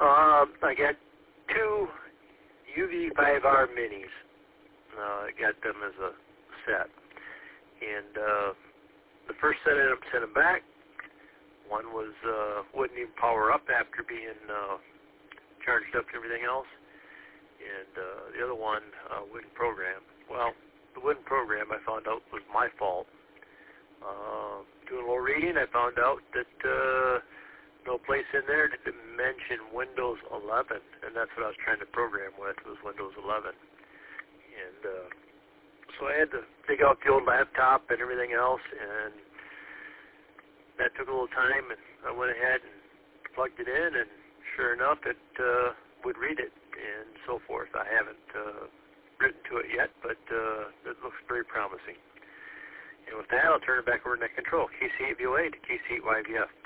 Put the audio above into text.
I got two UV5R minis. I got them as a set. And the first set I ended up sending back. One was wouldn't even power up after being charged up and everything else. And the other one wouldn't program. Well, the wouldn't program I found out was my fault. Doing a little reading, I found out that no place in there to mention Windows 11, and that's what I was trying to program with, was Windows 11. And so I had to dig out the old laptop and everything else, and that took a little time, and I went ahead and plugged it in, and sure enough, it would read it, and so forth. I haven't written to it yet, but it looks very promising. And with that, I'll turn it back over to Net Control, KC8VOA to KC8YVF.